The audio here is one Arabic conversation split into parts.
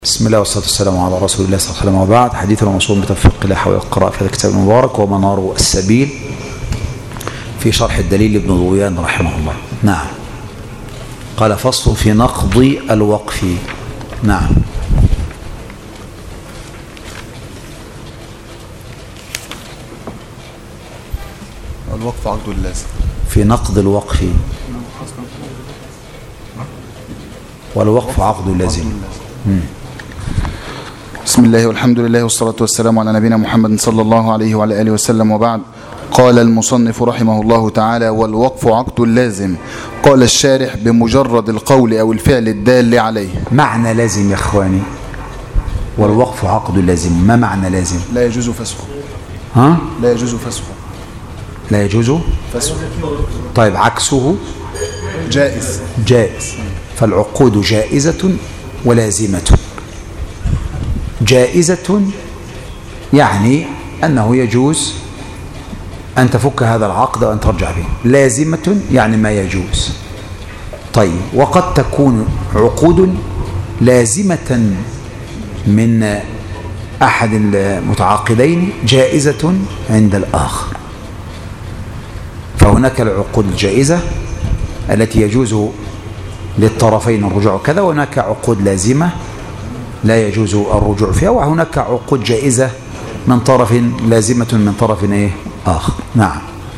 بسم الله والصلاة والسلام على رسول الله صلى الله عليه وسلم، وبعد. حديثنا موصول بتوفيق الله حول القراءة في هذا الكتاب المبارك ومنار السبيل في شرح الدليل لابن ضويان رحمه الله. نعم. قال فصل في نقض الوقف. نعم. الوقف عقد اللازم. في نقض الوقف، والوقف عقد لازم. بسم الله والحمد لله والصلاة والسلام على نبينا محمد صلى الله عليه وعلى آله وسلم، وبعد. قال المصنف رحمه الله تعالى: والوقف عقد لازم. قال الشارح: بمجرد القول أو الفعل الدال عليه. معنى لازم يا إخواني، والوقف عقد لازم. ما معنى لازم؟ لا يجوز فسخه. ها؟ لا يجوز فسخه. لا يجوز فسخه. طيب عكسه؟ جائز. جائز. فالعقود جائزة ولازمة. جائزة يعني أنه يجوز أن تفك هذا العقد وأن ترجع به. لازمة يعني ما يجوز. طيب، وقد تكون عقود لازمة من أحد المتعاقدين جائزة عند الآخر. فهناك العقود الجائزة التي يجوز للطرفين الرجوع كذا، وهناك عقود لازمة لا يجوز الرجوع فيها، وهناك عقود جائزة من طرف، لازمة من طرف آخر. نعم.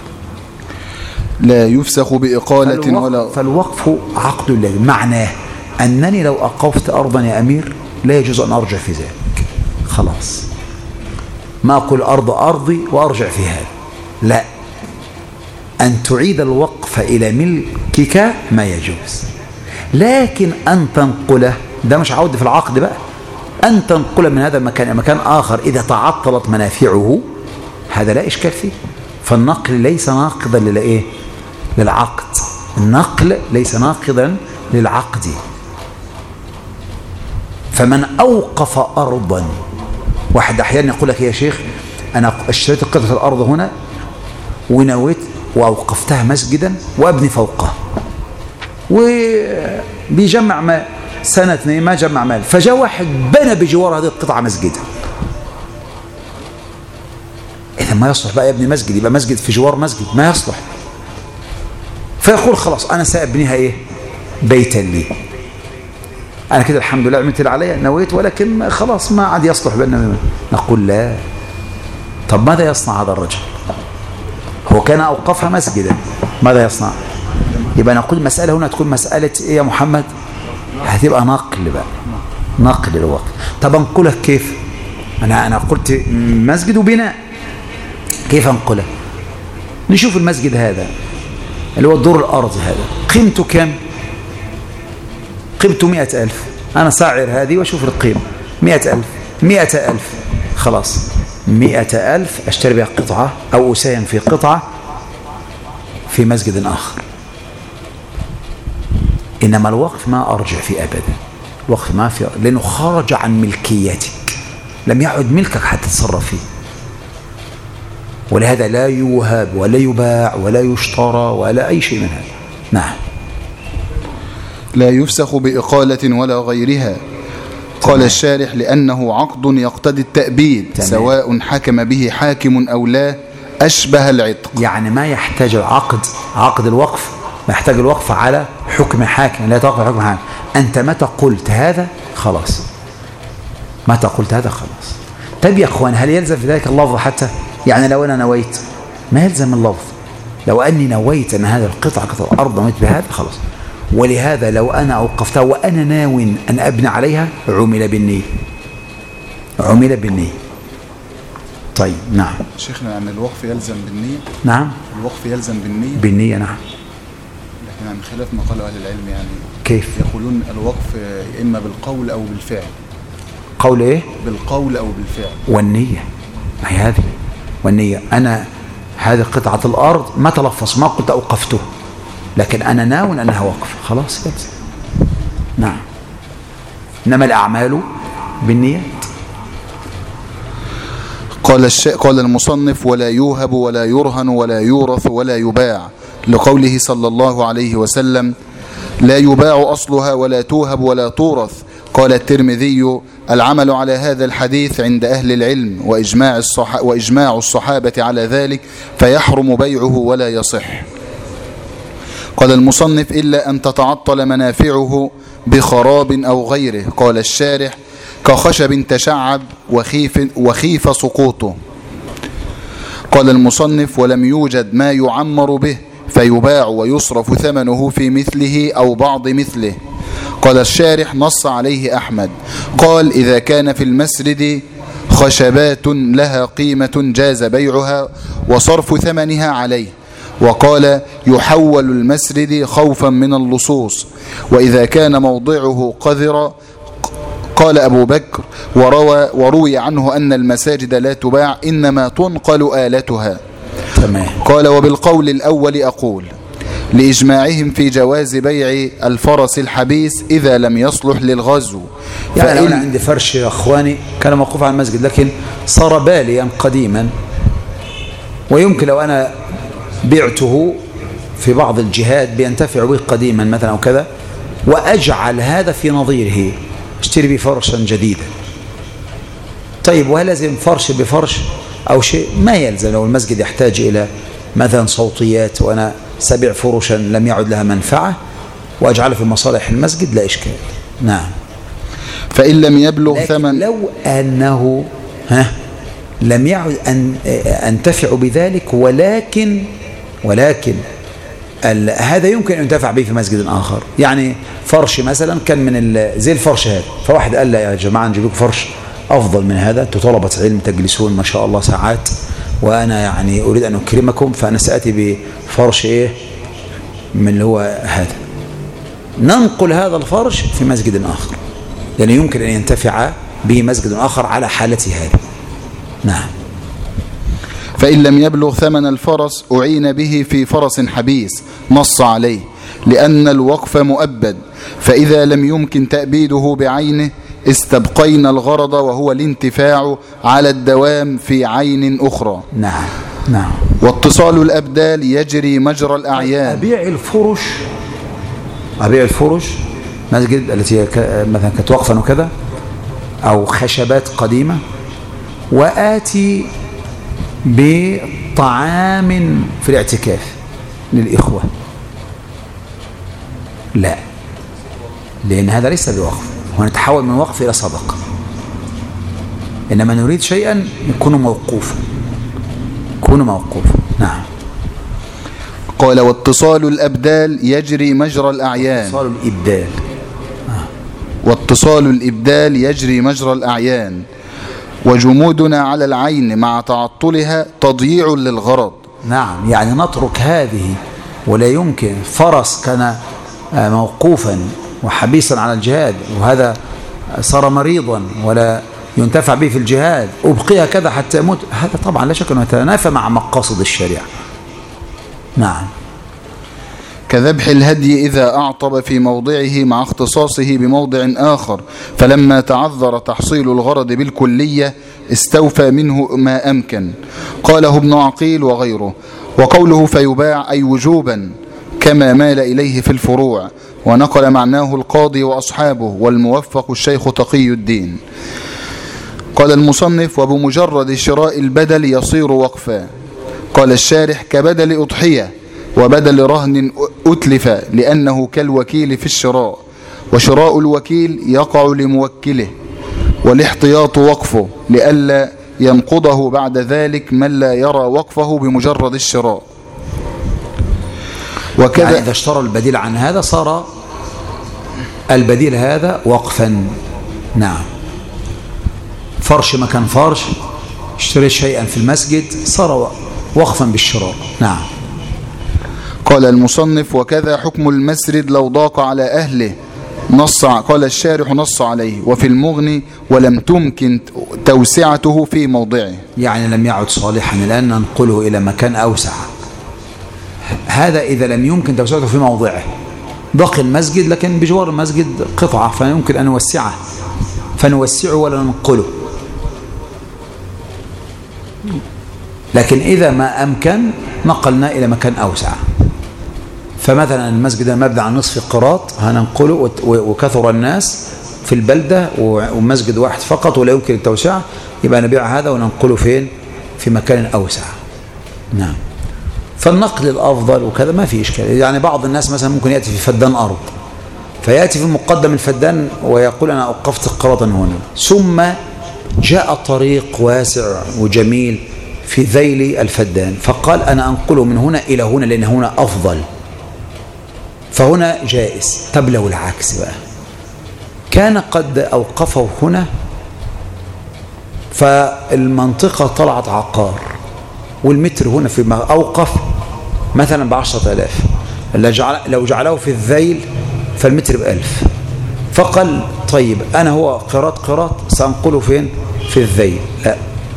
لا يفسخ بإقالة ولا. فالوقف عقد لازم، معناه أنني لو أوقفت أرضا يا أمير لا يجوز أن أرجع في ذلك. خلاص، ما أقول أرض أرضي وأرجع في هذا، لا، أن تعيد الوقف إلى ملكك ما يجوز. لكن أن تنقله، ده مش عودة في العقد بقى، أن تنقل من هذا المكان إلى مكان آخر إذا تعطلت منافعه، هذا لا إشكال فيه. فالنقل ليس ناقضا للعقد. النقل ليس ناقضا للعقد. فمن أوقف أرضا، واحد أحيانا يقول لك يا شيخ أنا اشتريت قطعة الأرض هنا ونويت وأوقفتها مسجدا وأبني فوقها، وبيجمع مال سنة اثنين ما جمع مال، فجاء واحد بنى بجوار هذه القطعة مسجدا. إذا ما يصلح بقى يبني مسجد، يبقى مسجد في جوار مسجد، ما يصلح. فيقول خلاص أنا سأبنيها بيتا لي، أنا كده الحمد لله عملت اللي عليا، نويت، ولكن خلاص ما عاد يصلح بأنه. نقول لا. طب ماذا يصنع هذا الرجل؟ هو كان أوقفها مسجدا، ماذا يصنع؟ يبقى نقول المسألة هنا تكون مسألة إيه يا محمد؟ هتبقى نقل بقى، نقل الوقت. طب انقلك كيف؟ أنا قلت مسجد وبناء، كيف انقله؟ نشوف المسجد هذا اللي هو الدور الأرضي هذا قيمته كم؟ قيمته 100,000. أنا ساعر هذه وأشوف القيمة 100,000. 100,000 خلاص، 100,000 أشتري بها قطعة أو أساهم في قطعة في مسجد آخر. إنما الوقف ما أرجع فيه أبدا. الوقف ما فيه، لأنه خرج عن ملكيتك، لم يعد ملكك حتى تتصرف فيه. ولهذا لا يوهب ولا يباع ولا يشترى ولا أي شيء من هذا. نعم. لا يفسخ بإقالة ولا غيرها. قال الشارح: لأنه عقد يقتضي التأبيد، سواء حكم به حاكم أو لا، أشبه العتق. يعني ما يحتاج عقد الوقف، ما يحتاج الوقف على حكم حاكم، لا يتوقف حكم حاكم. أنت متى قلت هذا خلاص، متى قلت هذا خلاص. طيب يا أخوان، هل يلزم في ذلك اللفظ حتى؟ يعني لو أنا نويت ما يلزم اللفظ. لو أني نويت أن هذا القطعة قطعة أرض نويت بهذا خلاص. ولهذا لو أنا أوقفتها وأنا ناو أن أبني عليها عمل بالنية، عمل بالنية. طيب نعم. شيخنا، يعني الوقف يلزم بالنية؟ نعم، الوقف يلزم بالنية. بالنية نعم. لكن عن خلاف ما قاله أهل العلم، يعني كيف يقولون الوقف إما بالقول أو بالفعل. قول إيه؟ بالقول أو بالفعل. والنية، ما هي هذه والنية. أنا هذه قطعة الأرض ما تلفظ، ما قلت أوقفته، لكن أنا ناوي أنها وقف، خلاص يلزم. نعم. إنما الأعمال بالنيات. قال المصنف: ولا يوهب ولا يرهن ولا يورث ولا يباع، لقوله صلى الله عليه وسلم: لا يباع أصلها ولا توهب ولا تورث، قال الترمذي: العمل على هذا الحديث عند أهل العلم وإجماع الصحابة على ذلك، فيحرم بيعه ولا يصح. قال المصنف: إلا أن تتعطل منافعه بخراب أو غيره. قال الشارح: كخشب تشعب وخيف سقوطه. قال المصنف: ولم يوجد ما يعمر به فيباع ويصرف ثمنه في مثله أو بعض مثله. قال الشارح: نص عليه أحمد. قال: إذا كان في المسرد خشبات لها قيمة جاز بيعها وصرف ثمنها عليه. وقال: يحول المسرد خوفا من اللصوص. وإذا كان موضعه قذرا. قال أبو بكر: وروي عنه أن المساجد لا تباع إنما تنقل آلتها. تمام. قال: وبالقول الأول أقول لإجماعهم في جواز بيع الفرس الحبيس إذا لم يصلح للغزو. يعني لو أنا عندي فرش يا أخواني كان موقوف على المسجد لكن صار باليا قديما، ويمكن لو أنا بعته في بعض الجهات بينتفع به قديما مثلا أو كذا، وأجعل هذا في نظيره، اشتري به فرشا جديدا. طيب وهل لازم فرش بفرش أو شيء؟ ما يلزم. لو المسجد يحتاج إلى مثلا صوتيات وأنا سبيع فرشا لم يعد لها منفعة وأجعله في مصالح المسجد لا إشكال. نعم. فإن لم يبلغ ثمن، لو أنه لم يعد أن أنتفع بذلك، ولكن هذا يمكن أن ينتفع به في مسجد آخر. يعني فرش مثلا كان من زي الفرش هذا، فواحد قال لا يا جماعة نجيب لكم فرش أفضل من هذا، أنتم طلبة علم تجلسون ما شاء الله ساعات، وأنا يعني أريد أن أكرمكم، فأنا سأتي بفرش من اللي هو هذا، ننقل هذا الفرش في مسجد آخر، لأنه يعني يمكن أن ينتفع به مسجد آخر على حالته هذه. نعم. فإن لم يبلغ ثمن الفرس أعين به في فرس حبيس، نص عليه، لأن الوقف مؤبد، فإذا لم يمكن تأبيده بعينه استبقينا الغرض وهو الانتفاع على الدوام في عين أخرى. نعم. نعم. واتصال الأبدال يجري مجرى الأعيان. أبيع الفرش مسجد التي مثلا كانت وقفا وكذا أو خشبات قديمة، وآتي بطعام في الاعتكاف للإخوة، لا، لأن هذا ليس بوقف، ونتحول من وقف إلى صدقة، إنما نريد شيئا يكون موقوفا. نعم. قال: واتصال الأبدال يجري مجرى الأعيان. واتصال الإبدال يجري مجرى الأعيان، وجمودنا على العين مع تعطلها تضييع للغرض. نعم. يعني نترك هذه، ولا يمكن فرس كان موقوفا وحبيسا على الجهاد وهذا صار مريضا ولا ينتفع به في الجهاد، أبقيها كذا حتى يموت، هذا طبعا لا شك أنه يتنافى مع مقاصد الشريعة. نعم. كذبح الهدي إذا أعطب في موضعه مع اختصاصه بموضع آخر، فلما تعذر تحصيل الغرض بالكلية استوفى منه ما أمكن. قاله ابن عقيل وغيره. وقوله فيباع أي وجوبا كما مال إليه في الفروع، ونقل معناه القاضي وأصحابه، والموفق الشيخ تقي الدين. قال المصنف: وبمجرد شراء البدل يصير وقفا. قال الشارح: كبدل أضحية وبدل رهن أتلف، لأنه كالوكيل في الشراء، وشراء الوكيل يقع لموكله، والاحتياط وقفه لئلا ينقضه بعد ذلك من لا يرى وقفه بمجرد الشراء. وكذا يعني إذا اشترى البديل عن هذا صار البديل هذا وقفا. نعم. فرش مكان فرش، اشتري شيئا في المسجد صار وقفا بالشراء. نعم. قال المصنف: وكذا حكم المسرد لو ضاق على أهله، قال الشارح: نص عليه. وفي المغني: ولم تمكن توسعته في موضعه، يعني لم يعد صالحا الآن ننقله إلى مكان أوسع. هذا إذا لم يمكن توسعته في موضعه، بقي المسجد لكن بجوار المسجد قطعة فيمكن أن نوسعه، فنوسعه ولا ننقله. لكن إذا ما أمكن نقلنا إلى مكان أوسع. فمثلا المسجد المبنى عن نصف قراط هننقله وكثر الناس في البلدة ومسجد واحد فقط ولا يمكن التوسعة، يبقى نبيع هذا وننقله فين؟ في مكان أوسع. نعم. فالنقل الأفضل وكذا ما في إشكال. يعني بعض الناس مثلا ممكن يأتي في فدان أرض، فيأتي في مقدم الفدان ويقول أنا أوقفت قراطا هنا، ثم جاء طريق واسع وجميل في ذيل الفدان، فقال أنا أنقله من هنا إلى هنا لأن هنا أفضل، فهنا جائز. طب لو العكس بقى، كان قد أوقفه هنا فالمنطقة طلعت عقار، والمتر هنا في أوقف مثلا ب10,000، لو جعله في الذيل فالمتر ب1000، فقال طيب أنا هو قراط سأنقله فين؟ في الذيل. لا،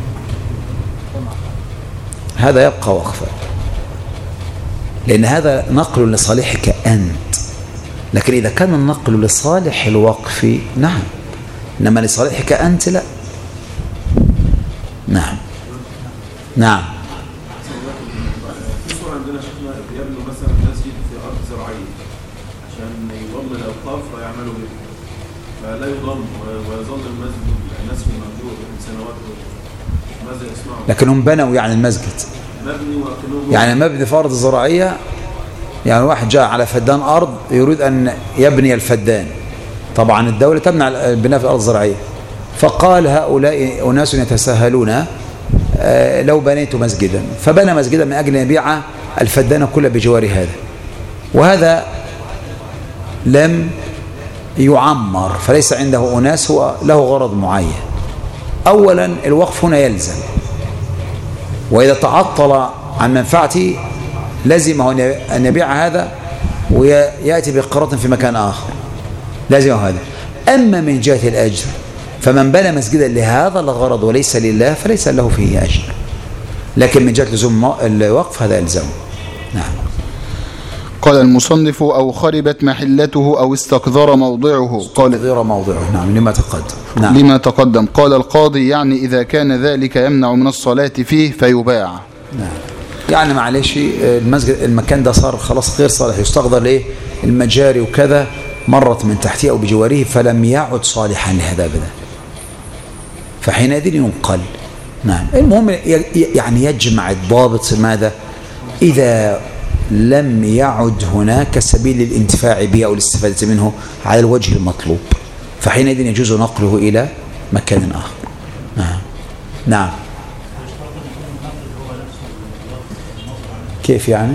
هذا يبقى وقفا، لأن هذا نقل لصالحك أنت. لكن إذا كان النقل لصالح الوقف نعم، إنما لصالحك أنت لا. نعم. نعم. عندنا شيخنا بيبنوا مثلا مسجد في أرض زراعية عشان يضم الأوقاف ويعملوا به، فلا يضم ويظل المسجد الناس في المملوك سنوات. ماذا يصنعوا؟ لكنهم بنوا يعني المسجد مبني وكانوا يعني مبني في أرض زراعية. يعني واحد جاء على فدان أرض يريد أن يبني الفدان، طبعا الدولة تمنع البناء في الأرض الزراعية، فقال هؤلاء أناس يتساهلون لو بنيت مسجدا، فبنى مسجدا من أجل أن يبيع الفدان كله بجوار هذا، وهذا لم يعمر، فليس عنده أناس، هو له غرض معين. أولا الوقف هنا يلزم، وإذا تعطل عن منفعته لازمه أن يبيع هذا ويأتي بقراط في مكان آخر، لازمه هذا. أما من جهة الأجر فمن بنى مسجدا لهذا الغرض وليس لله فليس له فيه أجر، لكن من جهة لزوم الوقف هذا يلزمه. نعم. قال المصنف أو خربت محلته أو استقذر موضعه. استقذر موضعه. نعم. لما تقدم. نعم. لما تقدم. قال القاضي يعني إذا كان ذلك يمنع من الصلاة فيه فيباع. نعم. يعني معلش المسجد المكان ده صار خلاص غير صالح، يستقذر ليه؟ المجاري وكذا مرت من تحته أو بجواره فلم يعد صالحا لهذا أبدا، فحينئذ ينقل. نعم. المهم يعني يجمع الضابط ماذا؟ إذا لم يعد هناك سبيل للانتفاع به أو الاستفادة منه على الوجه المطلوب، فحينئذ يجوز نقله إلى مكان آخر. نعم. نعم. كيف يعني؟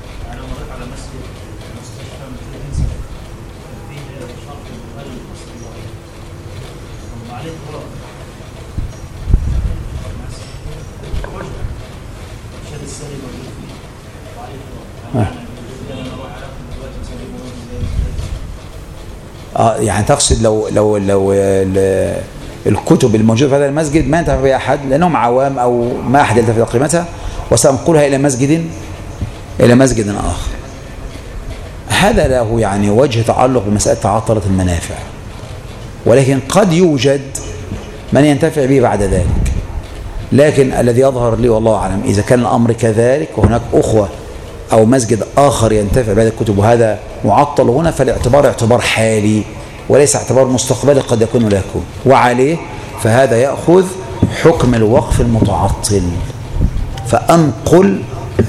يعني تقصد لو الكتب الموجودة في هذا المسجد ما ينتفع بها أحد لأنهم عوام أو ما أحد يلتفت قيمتها، وسأنقلها إلى مسجد آخر، هذا له يعني وجه تعلق بمسألة تعطلت المنافع، ولكن قد يوجد من ينتفع به بعد ذلك. لكن الذي يظهر لي والله أعلم إذا كان الأمر كذلك وهناك أخوة أو مسجد آخر ينتفع بهذه الكتب وهذا معطل هنا، فالاعتبار اعتبار حالي وليس اعتبار مستقبلي قد يكون ولا يكون، وعليه فهذا يأخذ حكم الوقف المتعطل. فأنقل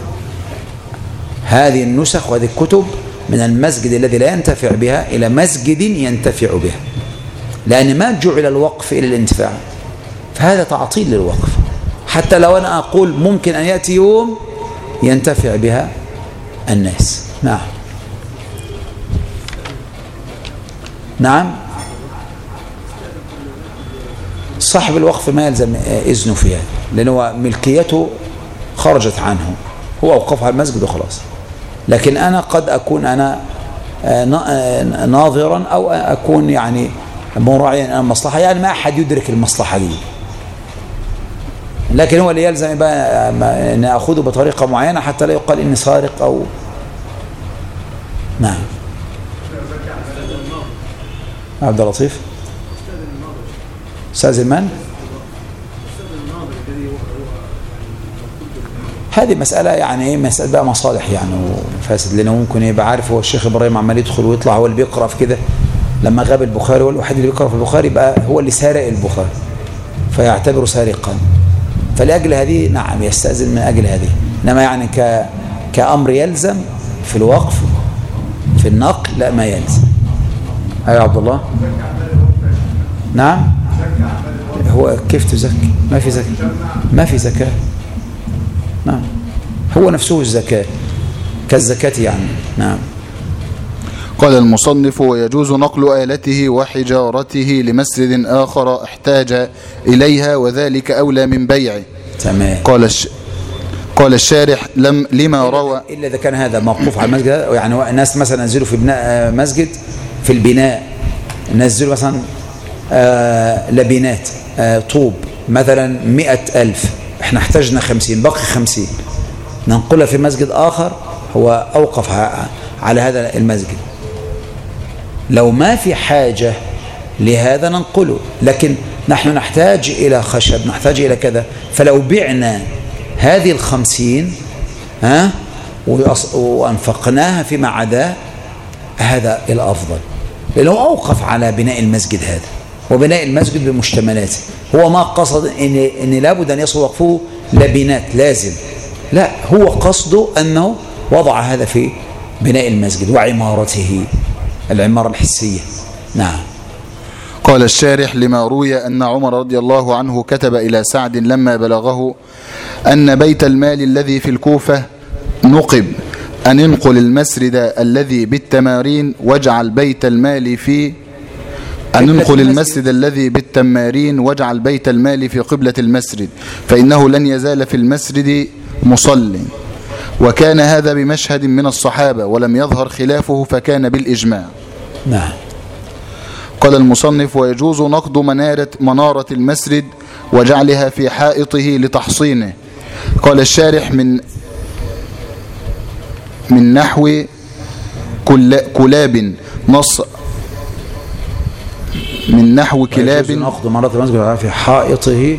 هذه النسخ وهذه الكتب من المسجد الذي لا ينتفع بها إلى مسجد ينتفع بها، لأن ما جعل الوقف إلى الانتفاع، فهذا تعطيل للوقف. حتى لو أنا أقول ممكن أن يأتي يوم ينتفع بها الناس. نعم. نعم. صاحب الوقف ما يلزم إذنه فيها لأنه ملكيته خرجت عنه، هو أوقفها المسجد وخلاص. لكن أنا قد أكون أنا ناظرا أو أكون يعني مراعيا المصلحة، يعني ما أحد يدرك المصلحة دي، لكن هو اللي يلزم بقى أن أخذه بطريقة معينة حتى لا يقال إني سارق أو. نعم. عبد اللطيف أستاذ المال، هذه مسألة يعني ايه، مسألة بقى مصالح يعني وفاسد، لأنه ممكن يبقى عارف هو الشيخ إبراهيم عمال يدخل ويطلع هو اللي بيقرأ في كده، لما غاب البخاري والوحيد اللي بيقرأ في البخاري يبقى هو اللي سارق البخاري فيعتبره سارقا. فلأجل هذه نعم يستأذن من أجل هذه، إنما يعني كأمر يلزم في الوقف في النقل لا ما يلزم. أيوة يا عبد الله. نعم هو كيف تزكي؟ ما في زكاة، ما في زكاة. نعم هو نفسه الزكاة كالزكاة يعني. نعم. قال المصنف: ويجوز نقل آلته وحجارته لمسجد آخر احتاج إليها وذلك أولى من بيعه. تمام. قال الشارح لما روى إلا إذا كان هذا موقوف على المسجد، يعني الناس مثلا نزلوا في بناء مسجد في البناء نزلوا مثلا لبنات طوب مثلا 100,000 احنا احتاجنا 50 باقي 50 ننقلها في مسجد آخر هو أوقف على هذا المسجد. لو ما في حاجة لهذا ننقله، لكن نحن نحتاج إلى خشب نحتاج إلى كذا، فلو بعنا هذه 50 وأنفقناها فيما عدا هذا الأفضل، لأنه أوقف على بناء المسجد هذا وبناء المسجد بمشتملاته. هو ما قصد إن لابد أن يصل وقفه لبنات لازم، لا هو قصده أنه وضع هذا في بناء المسجد وعمارته العمارة الحسية. نعم. قال الشارح لما روي أن عمر رضي الله عنه كتب إلى سعد لما بلغه أن بيت المال الذي في الكوفة نقب أن انقل المسجد الذي بالتمارين واجعل بيت المال في أن ننقل المسجد الذي بالتمارين واجعل بيت المال في قبلة المسجد فإنه لن يزال في المسجد مصل. وكان هذا بمشهد من الصحابة ولم يظهر خلافه فكان بالإجماع. نعم. قال المصنف: ويجوز نقض منارة المسجد وجعلها في حائطه لتحصينه. قال الشارح من نحو كلاب نص من نحو كلاب نقض منارة المسجد في حائطه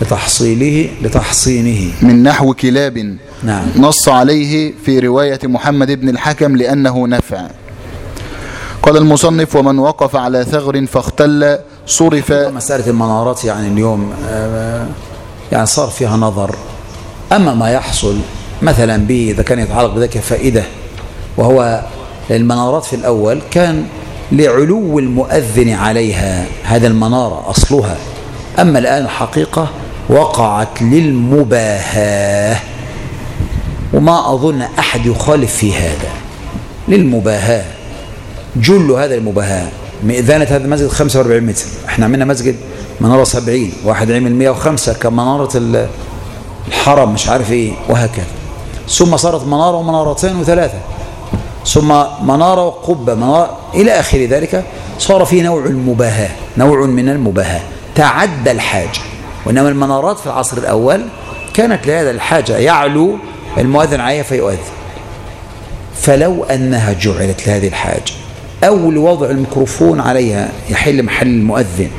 لتحصينه من نحو كلاب. نعم. نص عليه في رواية محمد بن الحكم لأنه نفع. قال المصنف: ومن وقف على ثغر فاختل صرف. مسألة المنارات يعني اليوم يعني صار فيها نظر. أما ما يحصل مثلا به إذا كان يتعلق بذلك فائدة، وهو المنارات في الأول كان لعلو المؤذن عليها هذا المنارة أصلها، أما الآن الحقيقة وقعت للمباهاة، وما أظن أحد يخالف في هذا للمباهاة. جل هذا المباهاة مئذنة هذا المسجد 45 متر، احنا عملنا مسجد منارة 70، واحد عمل 105 كمنارة الحرم مش عارف ايه وهكذا، ثم صارت منارة ومنارتين وثلاثة، ثم منارة وقبة منارة إلى آخر ذلك. صار فيه نوع المباهاة، نوع من المباهاة تعدى الحاجة. وإنما المنارات في العصر الأول كانت لهذا الحاجة يعلو المؤذن عليها فيؤذن. فلو أنها جعلت لهذه الحاجة أو لوضع الميكروفون عليها يحل محل المؤذن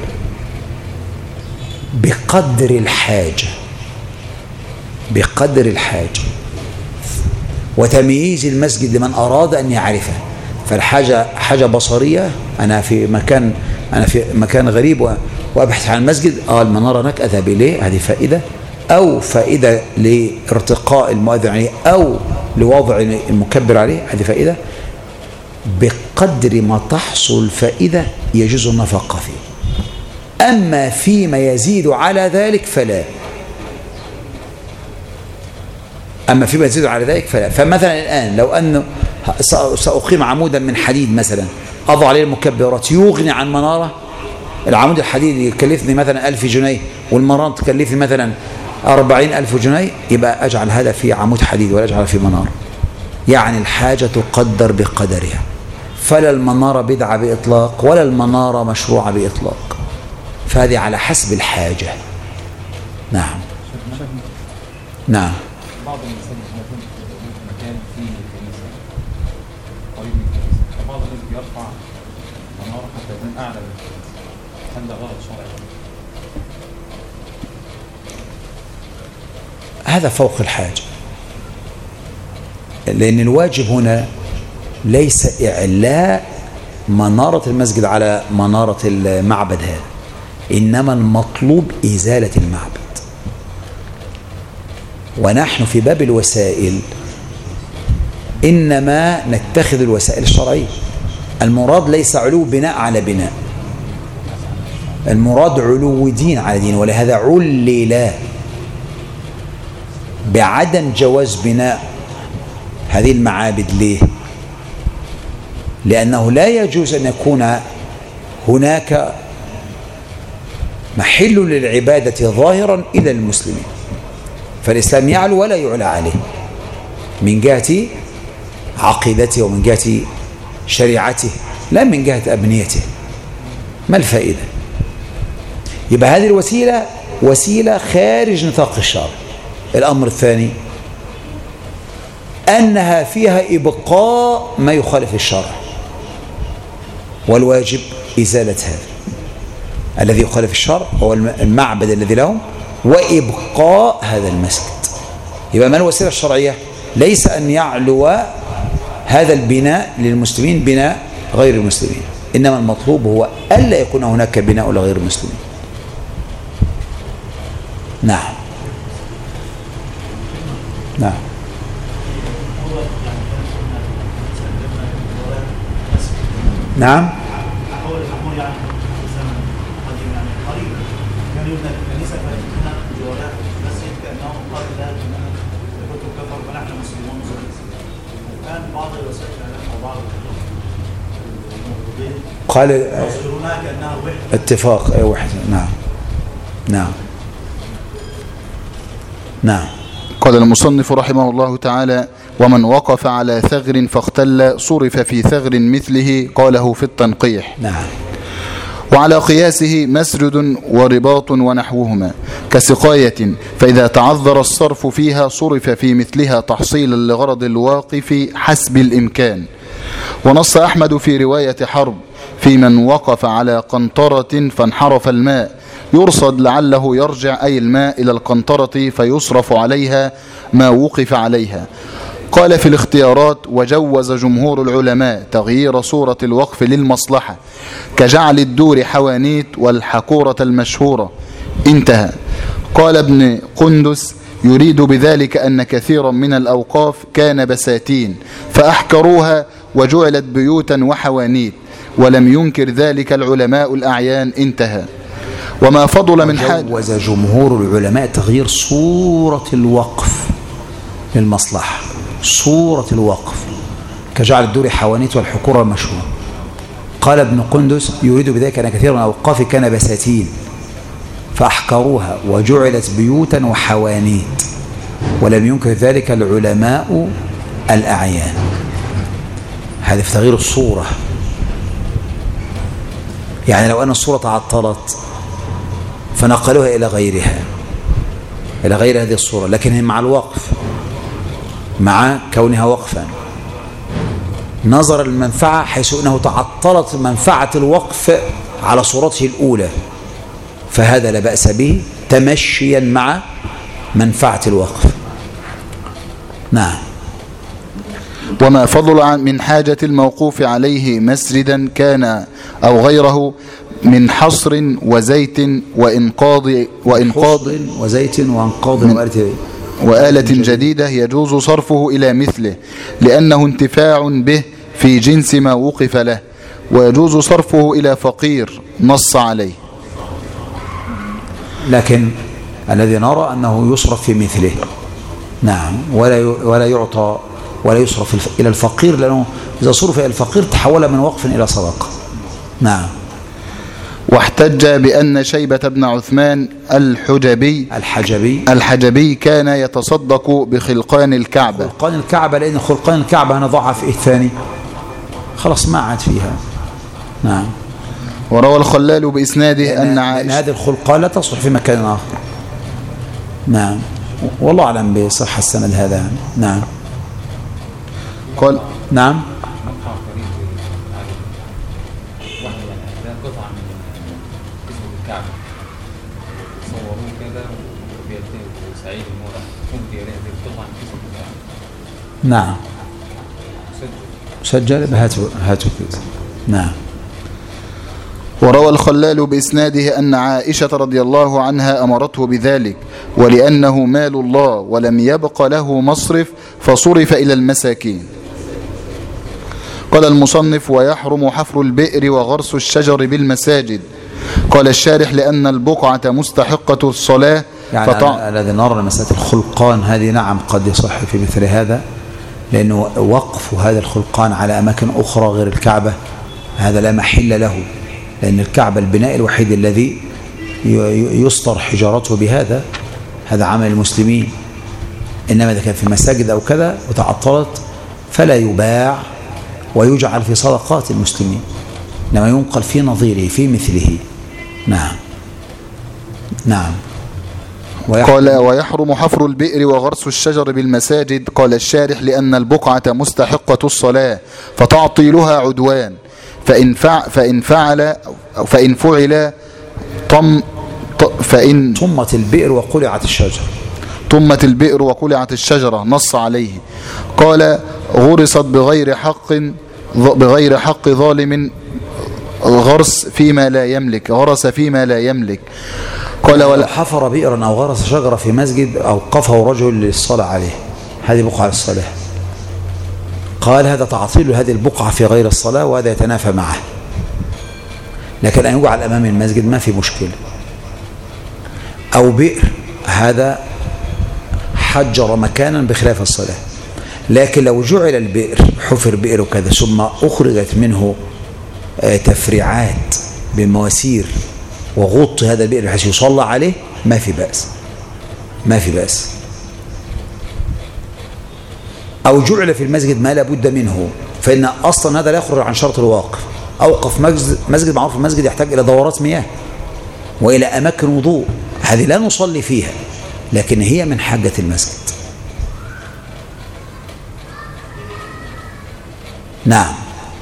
بقدر الحاجة وتمييز المسجد لمن أراد أن يعرفه، فالحاجة حاجة بصرية، أنا في مكان غريب وأبحث عن المسجد، المنارة هناك أذهب إليه، هذه فائدة، أو فائدة لارتقاء المؤذن عليه أو لوضع المكبر عليه، هذه فائدة. بقدر ما تحصل فائدة يجوز النفقة فيه، أما فيما يزيد على ذلك فلا. فمثلا الآن لو أنه سأقيم عمودا من حديد مثلا أضع عليه المكبرات يغني عن منارة، العمود الحديد يكلفني مثلا 1000 جنيه والمنارة تكلفني مثلا 40,000 جنيه، يبقى أجعل هذا في عمود حديد ولا أجعل في منارة. يعني الحاجة تقدر بقدرها، فلا المنارة بدعة بإطلاق ولا المنارة مشروعة بإطلاق، فهذه على حسب الحاجة. نعم. بعض المساجد مكان فيه كنيسة قريب من الكنيسة، فبعض الناس بيرفع منارة حتى يكون أعلى من الكنيسة، هل ده غلط شرعي؟ هذا فوق الحاجة، لأن الواجب هنا ليس إعلاء منارة المسجد على منارة المعبد هذا، إنما المطلوب إزالة المعبد. ونحن في باب الوسائل إنما نتخذ الوسائل الشرعية. المراد ليس علو بناء على بناء، المراد علو دين على دين. ولهذا علل بعدم جواز بناء هذه المعابد. ليه؟ لأنه لا يجوز أن يكون هناك محل للعبادة ظاهرا إلى المسلمين، فالإسلام يعلو ولا يعلى عليه من جهة عقيدته ومن جهة شريعته، لا من جهة أبنيته. ما الفائدة؟ يبقى هذه الوسيلة وسيلة خارج نطاق الشرع. الأمر الثاني أنها فيها إبقاء ما يخالف الشرع، والواجب إزالة هذا الذي يخالف الشرع، هو المعبد الذي لهم، وإبقاء هذا المسجد. يبقى ما الوسيلة الشرعية؟ ليس أن يعلو هذا البناء للمسلمين بناء غير المسلمين، إنما المطلوب هو ألا يكون هناك بناء لغير المسلمين. نعم نعم. نعم. قال اتفاق وحده. نعم نعم نعم. قال المصنف رحمه الله تعالى: ومن وقف على ثغر فاختل صرف في ثغر مثله، قاله في التنقيح. نعم. وعلى قياسه مسجد ورباط ونحوهما كسقاية، فإذا تعذر الصرف فيها صرف في مثلها تحصيلا لغرض الواقف حسب الإمكان. ونص أحمد في رواية حرب في من وقف على قنطرة فانحرف الماء يرصد لعله يرجع أي الماء إلى القنطرة فيصرف عليها ما وقف عليها. قال في الاختيارات: وجوز جمهور العلماء تغيير صورة الوقف للمصلحة كجعل الدور حوانيت والحقورة المشهورة. انتهى. قال ابن قندس: يريد بذلك أن كثيرا من الأوقاف كان بساتين فأحكروها وجعلت بيوتا وحوانيت، ولم ينكر ذلك العلماء الأعيان. انتهى. وما فضل من حاجة. وجوز جمهور العلماء تغيير صورة الوقف للمصلحة، صورة الوقف كجعل الدور حوانيت والحقورة المشهورة. قال ابن قندس: يريد بذلك أن كثيرا من الأوقاف كان بساتين فأحكروها وجعلت بيوتا وحوانيت، ولم ينكر ذلك العلماء الأعيان. هذا في تغيير الصورة. يعني لو أن الصورة تعطلت فنقلوها إلى غيرها، إلى غير هذه الصورة، لكن هي مع الوقف، مع كونها وقفا، نظر المنفعة حيث أنه تعطلت منفعة الوقف على صورته الأولى، فهذا لا بأس به تمشيا مع منفعة الوقف. نعم. وما فضل من حاجة الموقوف عليه مسجدا كان أو غيره من حصر وزيت وإنقاض وزيت وإنقاض وآلة جديدة يجوز صرفه إلى مثله لأنه انتفاع به في جنس ما وقف له، ويجوز صرفه إلى فقير نص عليه. لكن الذي نرى أنه يصرف في مثله. نعم. ولا يعطى ولا يصرف إلى الفقير، لأنه إذا صرف إلى الفقير تحول من وقف إلى صدقة. نعم. واحتج بأن شيبة بن عثمان الحجبي كان يتصدق بخلقان الكعبة. خلقان الكعبة، لأن خلقان الكعبة نضعها في الثاني، خلاص ما عاد فيها. نعم. وروى الخلال بإسناده أن عائشة هذه الخلقان لا تصلح في مكان آخر. نعم. والله أعلم بصحة السند هذا. نعم. قال نعم. نعم. سجل. هاتوا كده. نعم. وروى الخلال بإسناده أن عائشة رضي الله عنها أمرته بذلك، ولأنه مال الله ولم يبق له مصرف فصرف إلى المساكين. قال المصنف: ويحرم حفر البئر وغرس الشجر بالمساجد. قال الشارح: لأن البقعة مستحقة الصلاة. يعني الذي نرى مسألة الخلقان هذه نعم قد يصح في مثل هذا، لأنه وقف هذا الخلقان على أماكن أخرى غير الكعبة هذا لا محل له، لأن الكعبة البناء الوحيد الذي يسطر حجارته بهذا، هذا عمل المسلمين. إنما إذا كان في مساجد أو كذا وتعطلت فلا يباع ويجعل في صدقات المسلمين، إنما ينقل في نظيره في مثله. نعم. نعم. قال: ويحرم حفر البئر وغرس الشجر بالمساجد. قال الشارح: لأن البقعة مستحقة الصلاة فتعطيلها عدوان، فإن فعل طمت البئر وقلعت الشجر. طمت البئر وقلعت الشجرة، نص عليه. قال: غرست بغير حق ظالم، غرس فيما لا يملك، غرس فيما لا يملك. قال: ولا حفر بئرا أو غرس شجرة في مسجد أوقفه رجل للصلاة عليه، هذه بقعة للصلاة. قال: هذا تعطيل هذه البقعة في غير الصلاة، وهذا يتنافى معه. لكن أن يجعل أمام المسجد ما في مشكلة. أو بئر، هذا حجر مكانا بخلاف الصلاة. لكن لو جعل البئر، حفر بئر وكذا، ثم أخرجت منه تفريعات بمواسير وغط هذا البئر بحيث يصلى عليه، ما في بأس، ما في بأس. أو جعل في المسجد ما لا بد منه، فإن أصلا هذا لا يخرج عن شرط الواقف. أوقف مسجد، معروف المسجد يحتاج إلى دورات مياه وإلى أماكن وضوء، هذه لا نصلي فيها، لكن هي من حاجة المسجد. نعم.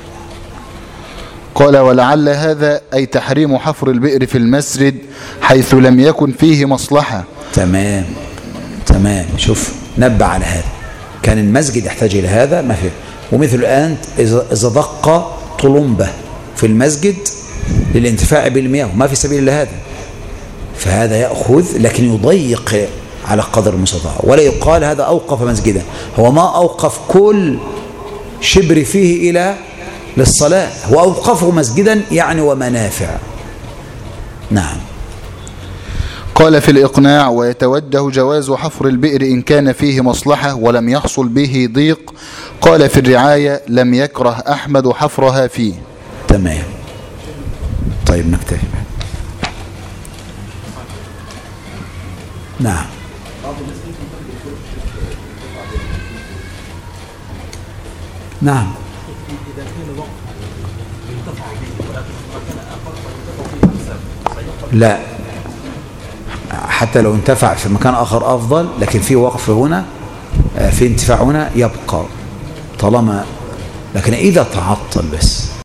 قال: ولعل هذا أي تحريم حفر البئر في المسجد حيث لم يكن فيه مصلحة. تمام تمام. شوف، نبه على هذا، كان المسجد يحتاج إلى هذا ما فيه. ومثل الآن إذا دق طلمبة في المسجد للانتفاع بالمياه وما في سبيل لهذا، فهذا يأخذ لكن يضيق على قدر المستطاع، ولا يقال هذا أوقف مسجدا. هو ما أوقف كل شبر فيه إلى للصلاة، هو أوقفه مسجدا يعني ومنافع. نعم. قال في الإقناع: ويتوجه جواز حفر البئر إن كان فيه مصلحة ولم يحصل به ضيق. قال في الرعاية: لم يكره أحمد حفرها فيه. تمام. طيب نكتفي. نعم. نعم. لا، حتى لو انتفع في مكان آخر أفضل، لكن في وقف هنا، في انتفاع هنا يبقى طالما، لكن إذا تعطل بس